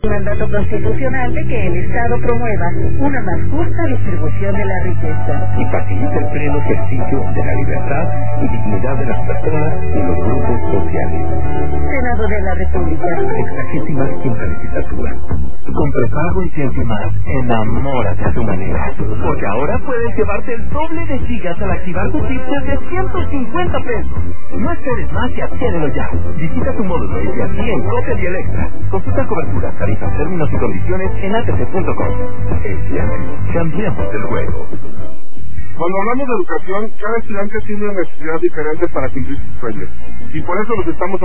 Mandato constitucional de que el Estado promueva una más justa distribución de la riqueza y facilite el pleno ejercicio de la libertad y dignidad de las personas y los grupos sociales. Senado de la República. 65ª legislatura. Con prepago y Tiempo Más, enamórate a tu manera. Porque ahora puedes llevarte el doble de gigas al activar tu chip desde 150 pesos. No esperes más y adquiérelo ya. Visita tu módulo y así en Coppel y Electra. Consulta cobertura, tarifas, términos y condiciones en atc.com. Cambiemos el juego. Cuando hablamos de educación, cada estudiante tiene una necesidad diferente para cumplir sus sueños. Y por eso los estamos